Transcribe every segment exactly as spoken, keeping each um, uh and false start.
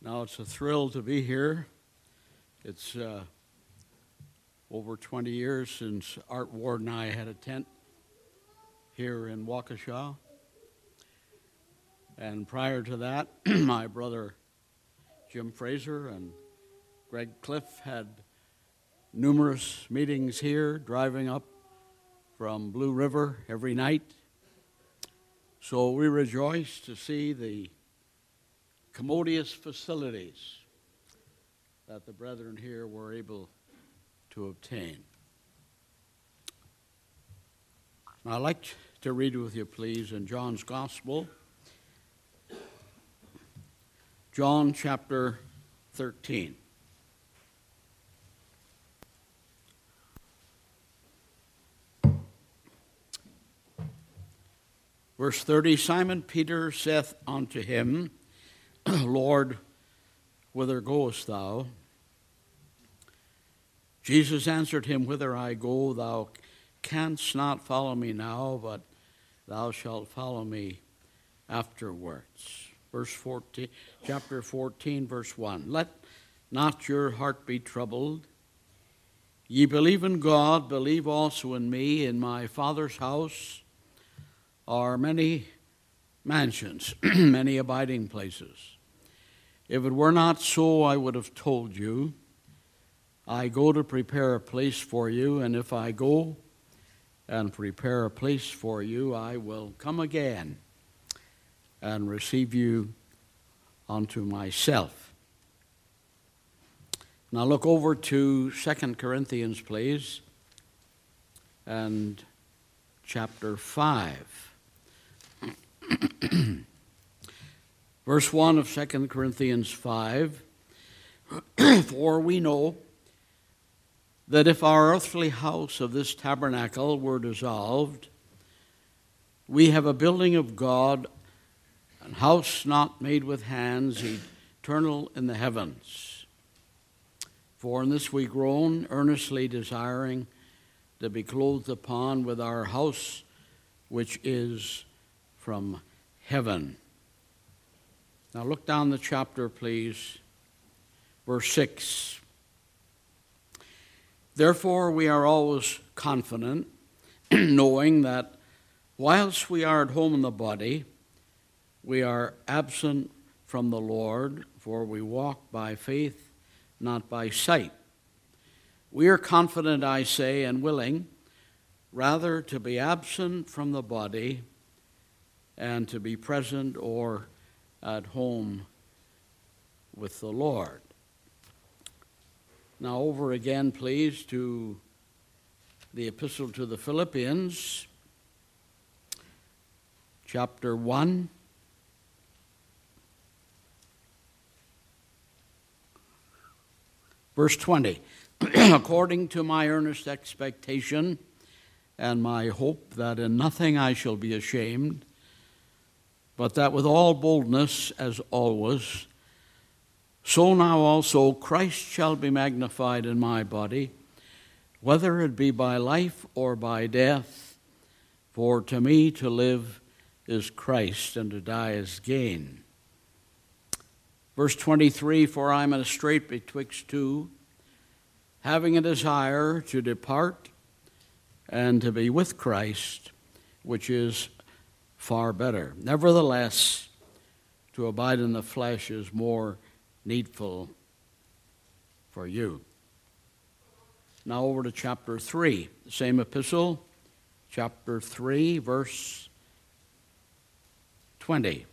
Now, it's a thrill to be here. It's uh, over twenty years since Art Ward and I had a tent here in Waukesha. And prior to that, my brother Jim Fraser and Greg Cliff had numerous meetings here, driving up from Blue River every night. So we rejoice to see the commodious facilities that the brethren here were able to obtain. I'd like to read with you, please, in John's Gospel, John chapter thirteen. Verse thirty, Simon Peter saith unto him, Lord, whither goest thou? Jesus answered him, Whither I go, thou canst not follow me now, but thou shalt follow me afterwards. Verse fourteen, chapter fourteen, verse one. Let not your heart be troubled. Ye believe in God, believe also in me. In my Father's house are many mansions, many abiding places. If it were not so, I would have told you. I go to prepare a place for you, and if I go and prepare a place for you, I will come again and receive you unto myself. Now look over to Second Corinthians, please, and chapter five. Verse one of Second Corinthians five, For we know that if our earthly house of this tabernacle were dissolved, we have a building of God, an house not made with hands, eternal in the heavens. For in this we groan, earnestly desiring to be clothed upon with our house which is from heaven. Now look down the chapter, please. Verse six. Therefore we are always confident, knowing that whilst we are at home in the body, we are absent from the Lord, for we walk by faith, not by sight. We are confident, I say, and willing, rather to be absent from the body and to be present or at home with the Lord. Now over again, please, to the Epistle to the Philippians, chapter one. Verse twenty, According to my earnest expectation and my hope that in nothing I shall be ashamed, but that with all boldness, as always, so now also Christ shall be magnified in my body, whether it be by life or by death. For to me to live is Christ, and to die is gain. Verse twenty-three, For I am in a strait betwixt two, having a desire to depart and to be with Christ, which is far better. Nevertheless, to abide in the flesh is more needful for you. Now over to chapter three, the same epistle, chapter three, verse twenty.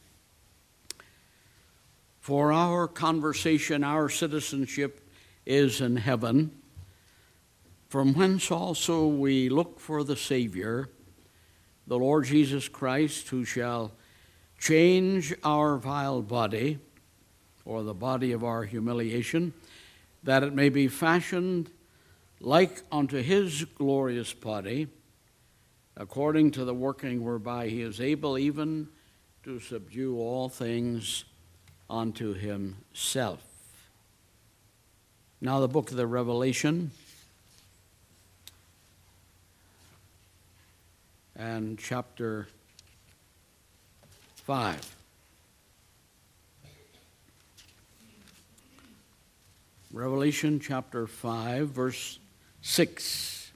For our conversation, our citizenship is in heaven, from whence also we look for the Savior, the Lord Jesus Christ, who shall change our vile body, or the body of our humiliation, that it may be fashioned like unto his glorious body, according to the working whereby he is able even to subdue all things unto himself. Now the book of the Revelation, and chapter five. Revelation chapter five, verse six.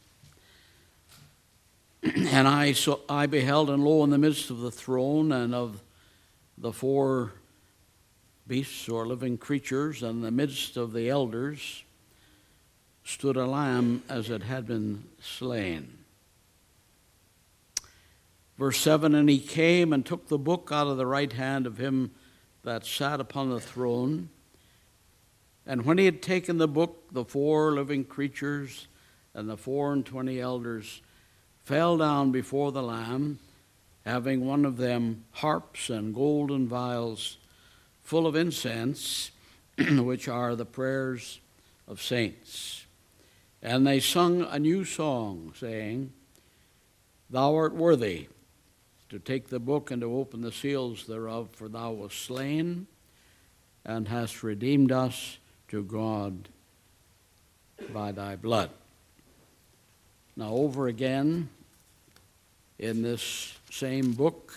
And I saw, I beheld, and lo, in the midst of the throne and of the four beasts or living creatures, and in the midst of the elders, stood a lamb as it had been slain. Verse seven, and he came and took the book out of the right hand of him that sat upon the throne. And when he had taken the book, the four living creatures and the four and twenty elders fell down before the Lamb, having one of them harps and golden vials full of incense, which are the prayers of saints. And they sung a new song, saying, Thou art worthy to take the book and to open the seals thereof, for thou wast slain and hast redeemed us to God by thy blood. Now over again in this same book,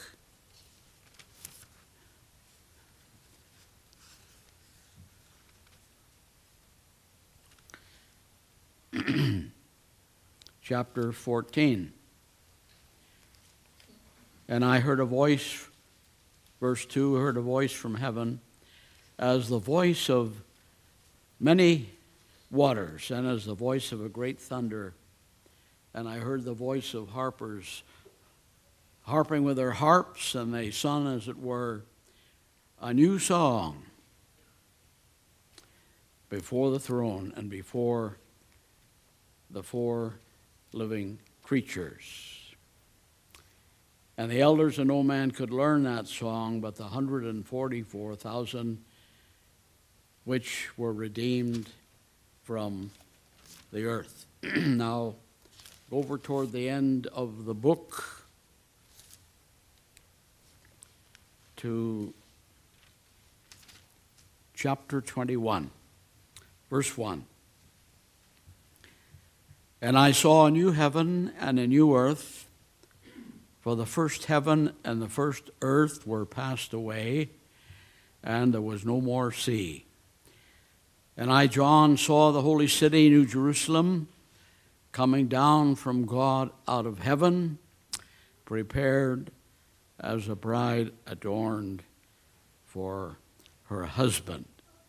chapter fourteen. And I heard a voice, verse two, heard a voice from heaven, as the voice of many waters, and as the voice of a great thunder. And I heard the voice of harpers harping with their harps, and they sung, as it were, a new song before the throne and before the four living creatures. And the elders and no man could learn that song, but the one hundred forty-four thousand which were redeemed from the earth. Now, over toward the end of the book to chapter twenty-one, verse one. And I saw a new heaven and a new earth, for the first heaven and the first earth were passed away, and there was no more sea. And I, John, saw the holy city, New Jerusalem, coming down from God out of heaven, prepared as a bride adorned for her husband.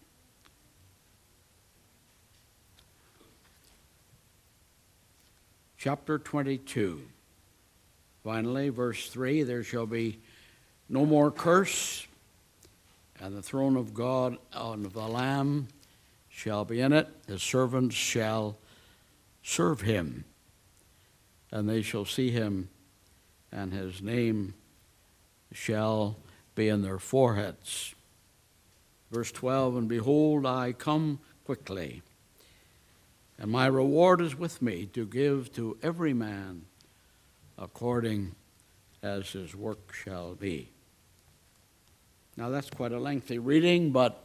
Chapter twenty-two. Finally, verse three, there shall be no more curse, and the throne of God and of the Lamb shall be in it. His servants shall serve him, and they shall see him, and his name shall be in their foreheads. Verse twelve, and behold, I come quickly, and my reward is with me to give to every man according as his work shall be. Now that's quite a lengthy reading, but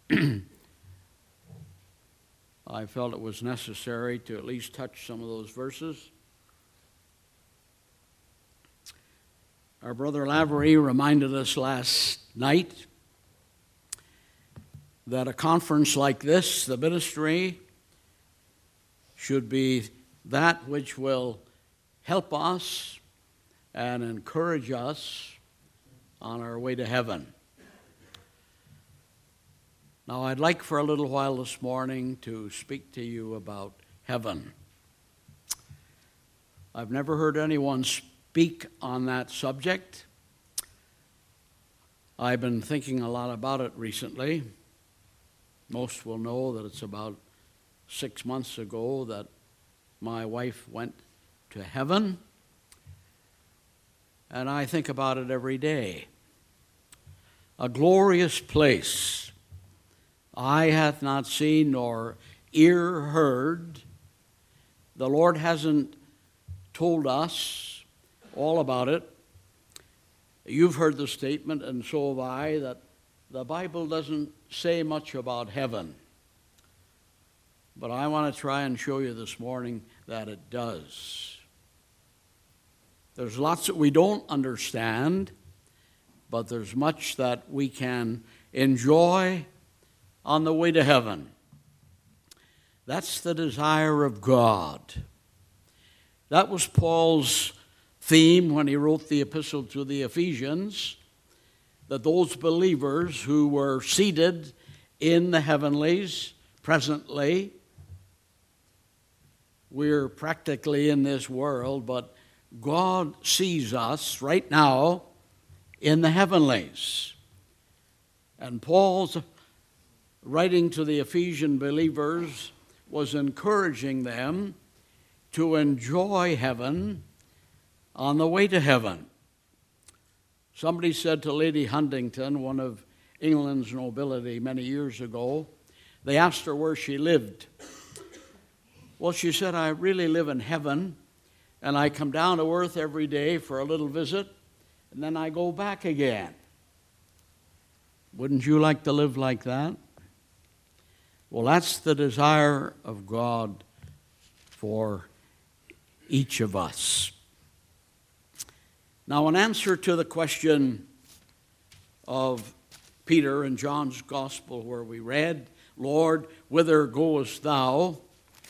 I felt it was necessary to at least touch some of those verses. Our brother Lavery reminded us last night that a conference like this, the ministry, should be that which will help us and encourage us on our way to heaven. Now, I'd like for a little while this morning to speak to you about heaven. I've never heard anyone speak on that subject. I've been thinking a lot about it recently. Most will know that it's about six months ago that my wife went to heaven, and I think about it every day. A glorious place, eye hath not seen nor ear heard. The Lord hasn't told us all about it. You've heard the statement, and so have I, that the Bible doesn't say much about heaven. But I want to try and show you this morning that it does. There's lots that we don't understand, but there's much that we can enjoy on the way to heaven. That's the desire of God. That was Paul's theme when he wrote the epistle to the Ephesians, that those believers who were seated in the heavenlies presently, we're practically in this world, but God sees us right now in the heavenlies. And Paul's writing to the Ephesian believers was encouraging them to enjoy heaven on the way to heaven. Somebody said to Lady Huntington, one of England's nobility many years ago, they asked her where she lived. Well, she said, I really live in heaven, and I come down to earth every day for a little visit, and then I go back again. Wouldn't you like to live like that? Well, that's the desire of God for each of us. Now, in answer to the question of Peter in John's Gospel where we read, Lord, whither goest thou?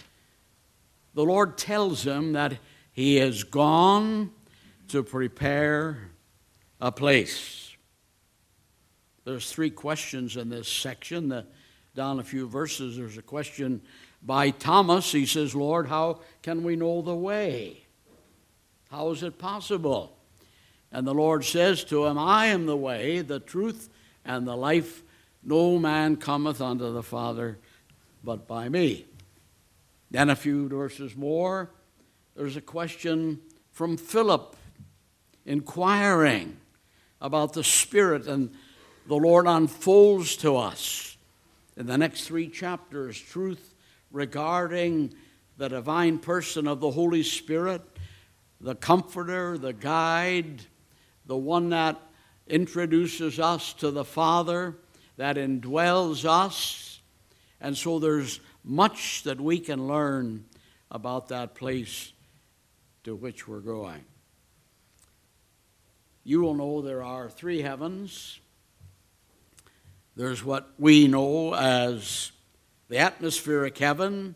The Lord tells him that he has gone to prepare a place. There's three questions in this section. The, down a few verses, there's a question by Thomas. He says, Lord, how can we know the way? How is it possible? And the Lord says to him, I am the way, the truth, and the life. No man cometh unto the Father but by me. Then a few verses more, there's a question from Philip inquiring about the Spirit, and the Lord unfolds to us in the next three chapters truth regarding the divine person of the Holy Spirit, the Comforter, the Guide, the one that introduces us to the Father, that indwells us. And so there's much that we can learn about that place to which we're going. You will know there are three heavens. There's what we know as the atmospheric heaven,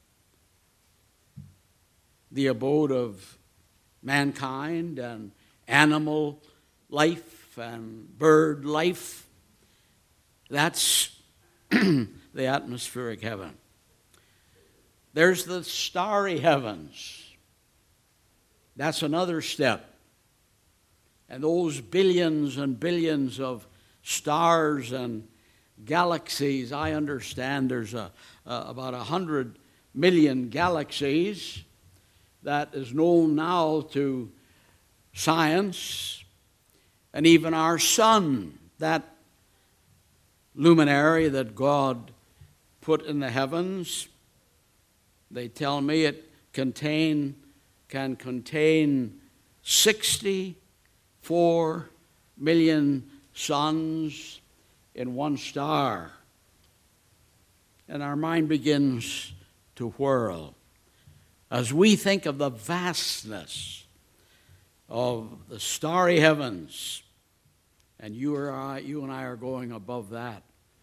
the abode of mankind and animal life and bird life. That's the atmospheric heaven. There's the starry heavens. That's another step. And those billions and billions of stars and galaxies, I understand there's a, uh, about a hundred million galaxies. That is known now to science. And even our sun, that luminary that God put in the heavens, they tell me it contain, can contain sixty-four million suns in one star. And our mind begins to whirl as we think of the vastness of the starry heavens. And you, or I, you and I are going above that.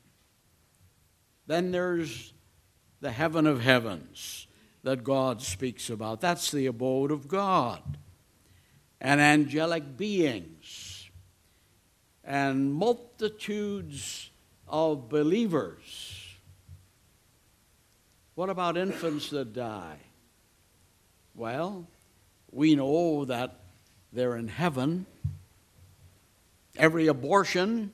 Then there's the heaven of heavens that God speaks about. That's the abode of God. And angelic beings. And multitudes of believers. What about infants that die? Well, we know that they're in heaven. Every abortion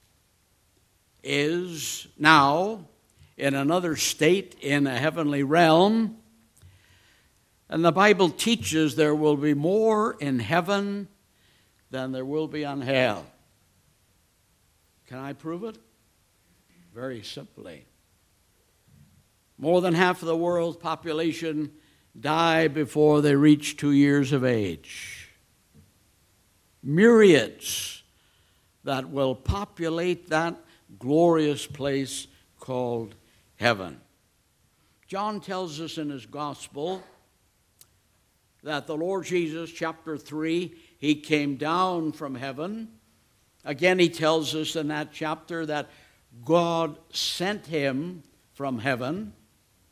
is now in another state in a heavenly realm. And the Bible teaches there will be more in heaven than there will be on hell. Can I prove it? Very simply. More than half of the world's population die before they reach two years of age. Myriads that will populate that glorious place called heaven. John tells us in his gospel that the Lord Jesus, chapter three, he came down from heaven. Again, he tells us in that chapter that God sent him from heaven.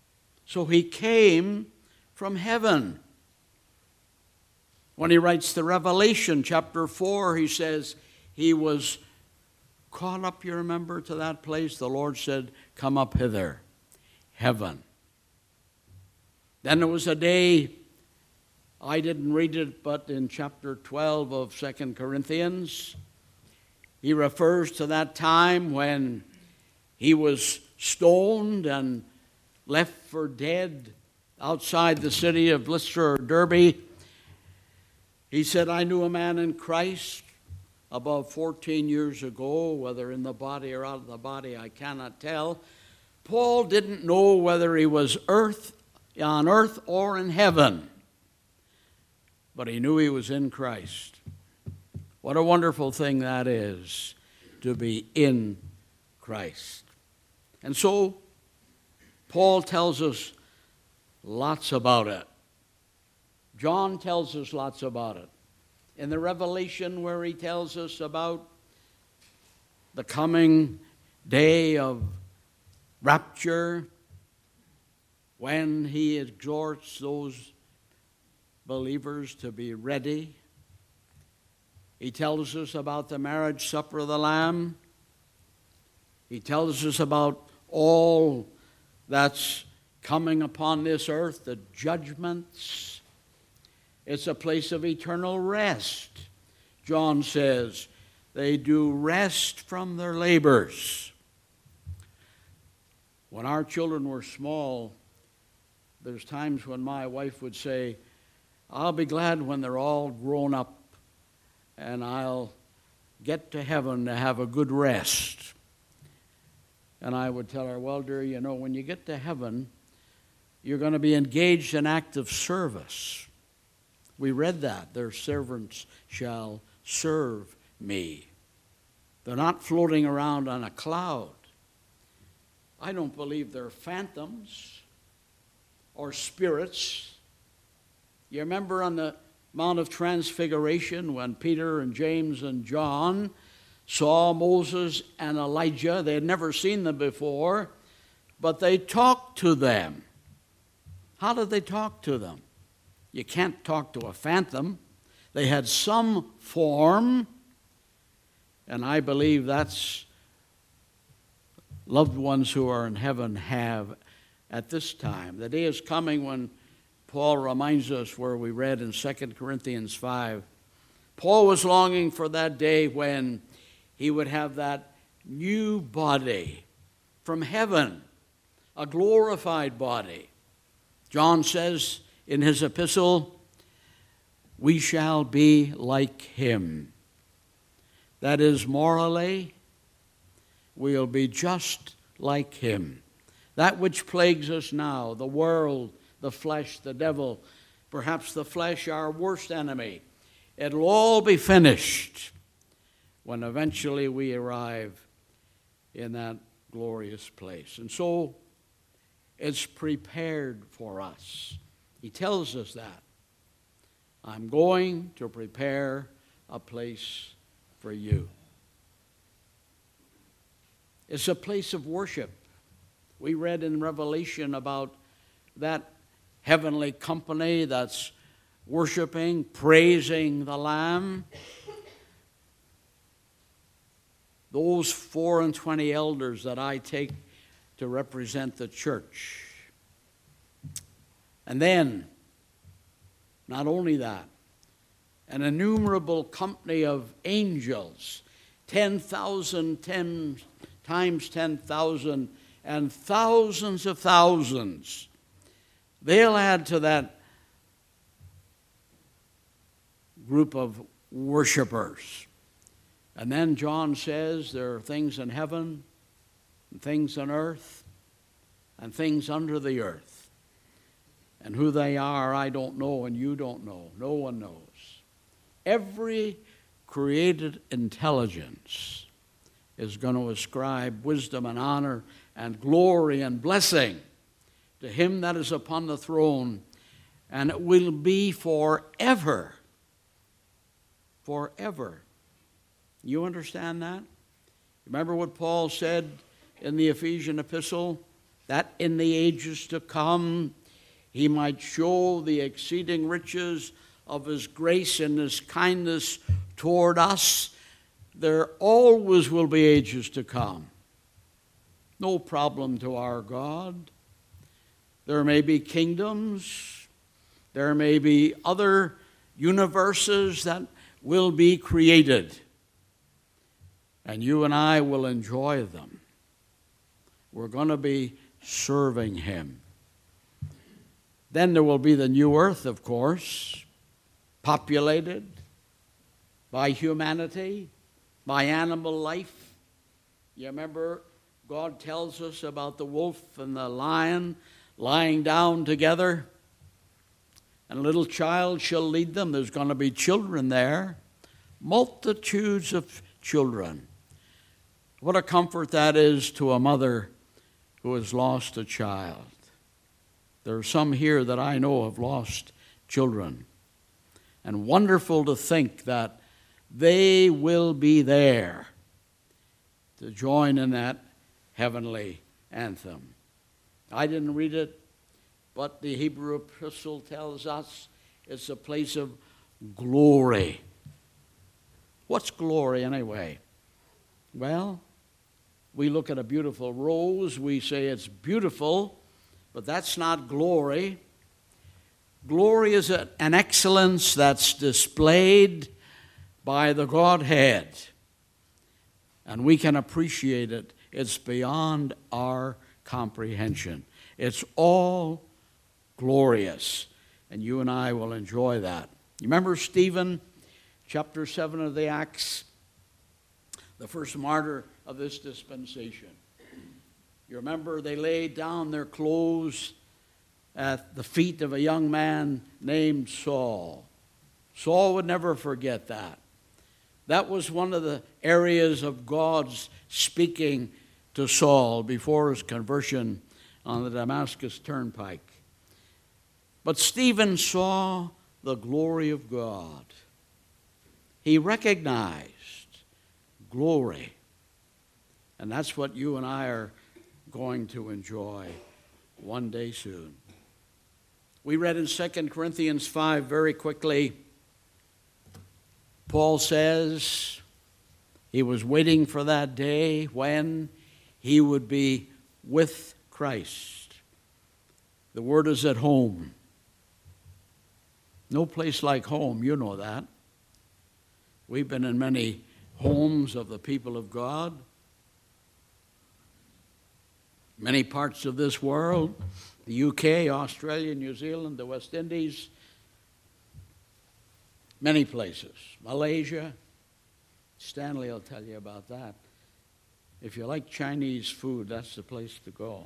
So he came from heaven. When he writes the Revelation chapter four, he says he was caught up, you remember, to that place. The Lord said, come up hither, heaven. Then there was a day, I didn't read it, but in chapter twelve of Second Corinthians, he refers to that time when he was stoned and left for dead outside the city of Lystra or Derbe. He said, I knew a man in Christ about fourteen years ago, whether in the body or out of the body, I cannot tell. Paul didn't know whether he was earth, on earth or in heaven, but he knew he was in Christ. What a wonderful thing that is, to be in Christ. And so, Paul tells us lots about it. John tells us lots about it. In the Revelation, where he tells us about the coming day of rapture, when he exhorts those believers to be ready. He tells us about the marriage supper of the Lamb. He tells us about all that's coming upon this earth, the judgments. It's a place of eternal rest. John says they do rest from their labors. When our children were small, there's times when my wife would say, I'll be glad when they're all grown up and I'll get to heaven to have a good rest. And I would tell her, well, dear, you know, when you get to heaven, you're going to be engaged in active service. We read that. Their servants shall serve me. They're not floating around on a cloud. I don't believe they're phantoms or spirits. You remember on the Mount of Transfiguration when Peter and James and John saw Moses and Elijah. They had never seen them before, but they talked to them. How did they talk to them? You can't talk to a phantom. They had some form, and I believe that's loved ones who are in heaven have at this time. The day is coming when Paul reminds us, where we read in Second Corinthians five, Paul was longing for that day when he would have that new body from heaven, a glorified body. John says in his epistle, we shall be like him. That is, morally, we'll be just like him. That which plagues us now, the world, the flesh, the devil, perhaps the flesh, our worst enemy, it'll all be finished when eventually we arrive in that glorious place. And so it's prepared for us. He tells us that. I'm going to prepare a place for you. It's a place of worship. We read in Revelation about that heavenly company that's worshiping, praising the Lamb. Those four and twenty elders that I take to represent the church. And then, not only that, an innumerable company of angels, ten thousand, ten times ten thousand, and thousands of thousands. They'll add to that group of worshipers. And then John says there are things in heaven, and things on earth, and things under the earth. And who they are, I don't know, and you don't know. No one knows. Every created intelligence is going to ascribe wisdom and honor and glory and blessing to him that is upon the throne, and it will be forever. Forever. You understand that? Remember what Paul said in the Ephesian epistle? that in the ages to come he might show the exceeding riches of his grace and his kindness toward us. There always will be ages to come. No problem to our God. There may be kingdoms. There may be other universes that will be created. And you and I will enjoy them. We're going to be serving him. Then there will be the new earth, of course, populated by humanity, by animal life. You remember God tells us about the wolf and the lion lying down together, and a little child shall lead them. There's going to be children there, multitudes of children. What a comfort that is to a mother who has lost a child. There are some here that I know have lost children. And wonderful to think that they will be there to join in that heavenly anthem. I didn't read it, but the Hebrew epistle tells us it's a place of glory. What's glory anyway? Well, we look at a beautiful rose, we say it's beautiful, but that's not glory. Glory is an excellence that's displayed by the Godhead, and we can appreciate it. It's beyond our comprehension. It's all glorious, and you and I will enjoy that. You remember Stephen, chapter seven of the Acts, the first martyr of this dispensation. You remember they laid down their clothes at the feet of a young man named Saul. Saul would never forget that. That was one of the areas of God's speaking to Saul before his conversion on the Damascus Turnpike. But Stephen saw the glory of God. He recognized glory. And that's what you and I are going to enjoy one day soon. We read in Second Corinthians five very quickly. Paul says he was waiting for that day when he would be with Christ. The word is at home. No place like home, you know that. We've been in many homes of the people of God. Many parts of this world, the U K, Australia, New Zealand, the West Indies, many places. Malaysia, Stanley will tell you about that. If you like Chinese food, that's the place to go.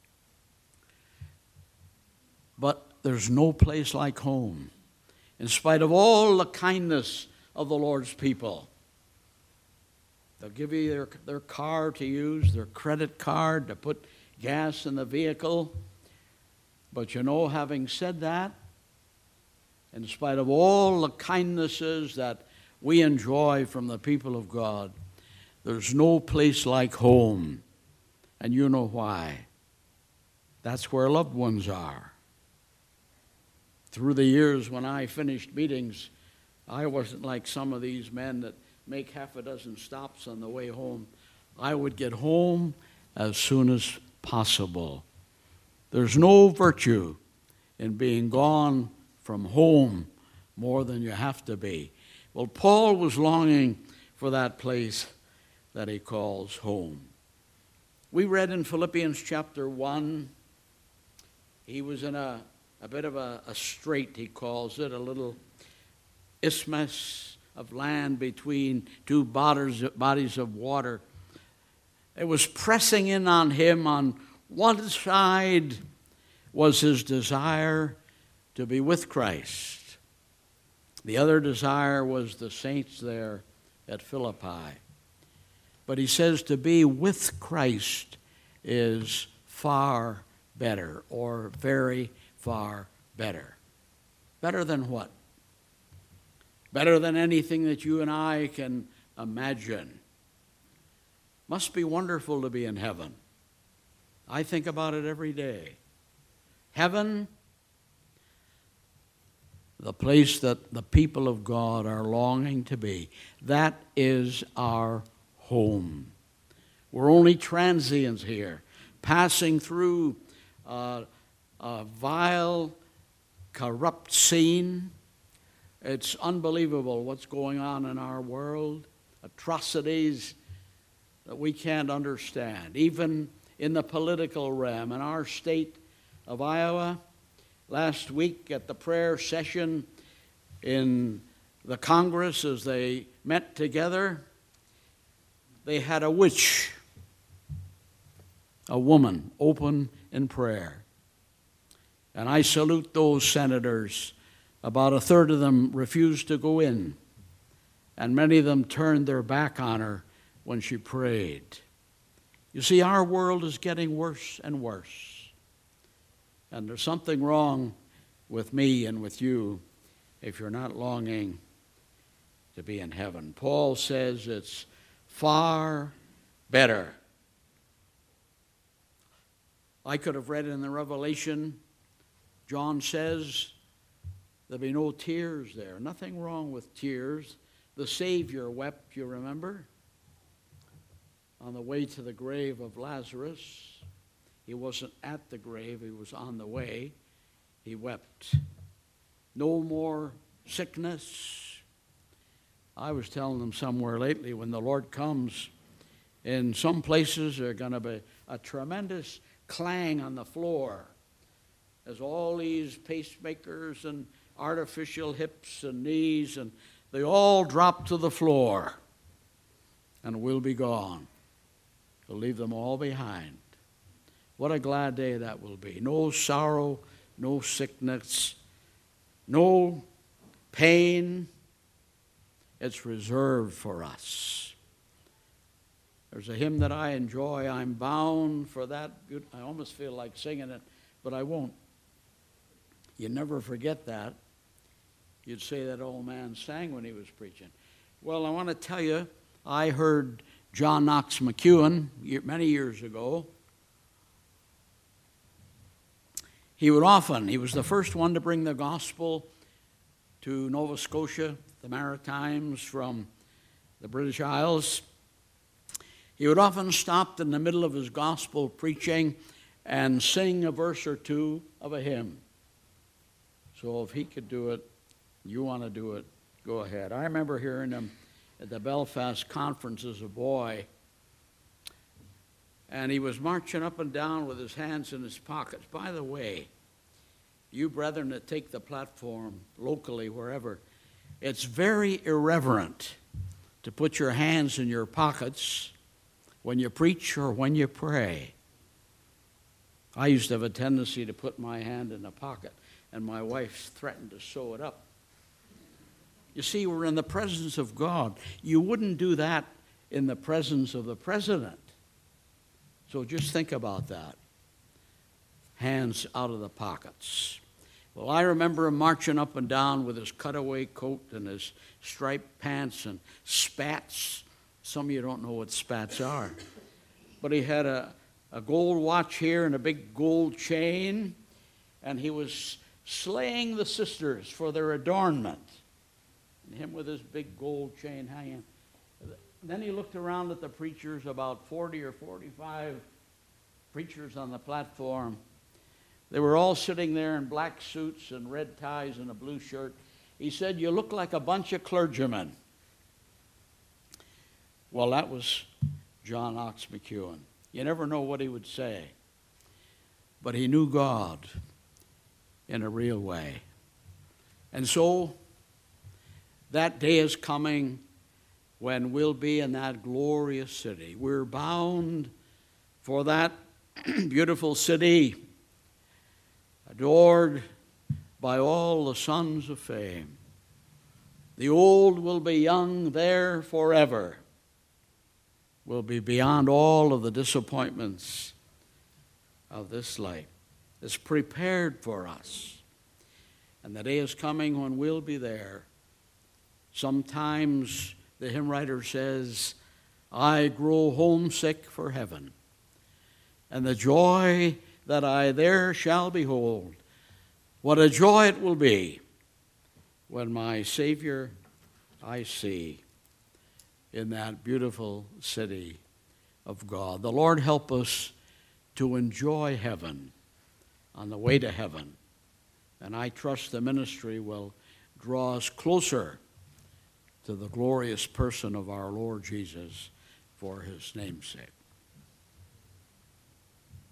But there's no place like home. In spite of all the kindness of the Lord's people, they'll give you their, their car to use, their credit card to put gas in the vehicle. But you know, having said that, in spite of all the kindnesses that we enjoy from the people of God, there's no place like home. And you know why. That's where loved ones are. Through the years when I finished meetings, I wasn't like some of these men that make half a dozen stops on the way home. I would get home as soon as possible. There's no virtue in being gone from home more than you have to be. Well, Paul was longing for that place that he calls home. We read in Philippians chapter one, he was in a, a bit of a, a strait, he calls it, a little isthmus of land between two bodies, bodies of water. It was pressing in on him. On one side was his desire to be with Christ. The other desire was the saints there at Philippi. But he says to be with Christ is far better, or very far better. Better than what? Better than anything that you and I can imagine. Must be wonderful to be in heaven. I think about it every day. Heaven, the place that the people of God are longing to be. That is our home. We're only transients here, passing through uh, a vile, corrupt scene. It's unbelievable what's going on in our world, atrocities that we can't understand. Even in the political realm, in our state of Iowa, last week at the prayer session in the Congress as they met together, they had a witch, a woman, open in prayer. And I salute those senators. About a third of them refused to go in, and many of them turned their back on her when she prayed. You see, our world is getting worse and worse. And there's something wrong with me and with you if you're not longing to be in heaven. Paul says it's far better. I could have read in the Revelation, John says, there'll be no tears there. Nothing wrong with tears. The Savior wept, you remember, on the way to the grave of Lazarus. He wasn't at the grave, he was on the way. He wept. No more sickness. I was telling them somewhere lately, when the Lord comes, in some places there's going to be a tremendous clang on the floor as all these pacemakers and artificial hips and knees, and they all drop to the floor, and we'll be gone. We'll leave them all behind. What a glad day that will be. No sorrow, no sickness, no pain. It's reserved for us. There's a hymn that I enjoy. I'm bound for that. Good. I almost feel like singing it, but I won't. You never forget that. You'd say that old man sang when he was preaching. Well, I want to tell you, I heard John Knox McEwen many years ago. He would often, he was the first one to bring the gospel to Nova Scotia, the Maritimes, from the British Isles. He would often stop in the middle of his gospel preaching and sing a verse or two of a hymn. So if he could do it, you want to do it, go ahead. I remember hearing him at the Belfast conference as a boy, and he was marching up and down with his hands in his pockets. By the way, you brethren that take the platform locally, wherever, it's very irreverent to put your hands in your pockets when you preach or when you pray. I used to have a tendency to put my hand in a pocket, and my wife threatened to sew it up. You see, we're in the presence of God. You wouldn't do that in the presence of the president. So just think about that. Hands out of the pockets. Well, I remember him marching up and down with his cutaway coat and his striped pants and spats. Some of you don't know what spats are. But he had a, a gold watch here and a big gold chain, and he was slaying the sisters for their adornment. And him with his big gold chain hanging. Then he looked around at the preachers, about forty or forty-five preachers on the platform. They were all sitting there in black suits and red ties and a blue shirt. He said, "You look like a bunch of clergymen." Well, that was John Knox McEwen. You never know what he would say. But he knew God in a real way. And so, that day is coming when we'll be in that glorious city. We're bound for that beautiful city, adored by all the sons of fame. The old will be young there forever. Will be beyond all of the disappointments of this life. It's prepared for us. And the day is coming when we'll be there. Sometimes the hymn writer says, I grow homesick for heaven. and the joy that I there shall behold. What a joy it will be when my Savior I see in that beautiful city of God. The Lord help us to enjoy heaven on the way to heaven. And I trust the ministry will draw us closer to the glorious person of our Lord Jesus for his name's sake.